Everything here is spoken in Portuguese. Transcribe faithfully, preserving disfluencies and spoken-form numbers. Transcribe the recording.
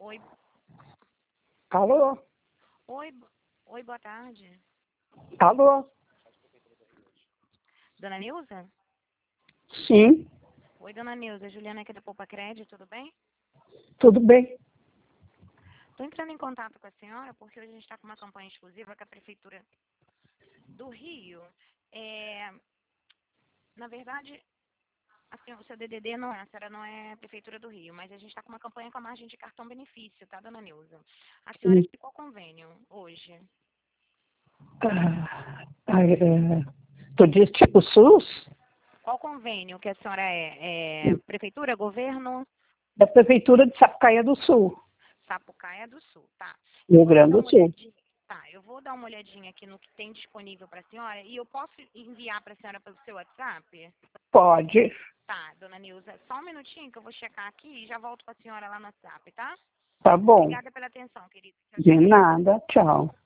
Oi, Alô? oi, bo- oi, boa tarde. Alô? Dona Nilza? Sim, Oi, Dona Nilza, Juliana aqui da Poupa Crédito, tudo bem? tudo bem? Estou entrando em contato com a senhora porque hoje a gente está com uma campanha exclusiva com a Prefeitura do Rio. É, na verdade, assim, o seu D D D não é, a senhora não é a Prefeitura do Rio, mas a gente está com uma campanha com a margem de cartão benefício, tá, Dona Nilza? A senhora Hum, tem qual convênio hoje? ah, ah, é, tu diz tipo SUS? Qual convênio que a senhora é? É Prefeitura, governo? Da Prefeitura de Sapucaia do Sul, Sapucaia do Sul, tá. Eu Rio vou Grande dar do uma Sul. olhadinha, tá, eu vou dar uma olhadinha aqui no que tem disponível para a senhora e eu posso enviar para a senhora pelo seu WhatsApp? Pode, Tá, dona Nilza, só um minutinho que eu vou checar aqui e já volto com a senhora lá no WhatsApp, tá? tá bom. Obrigada pela atenção, querida. Tchau, De tchau. nada, tchau.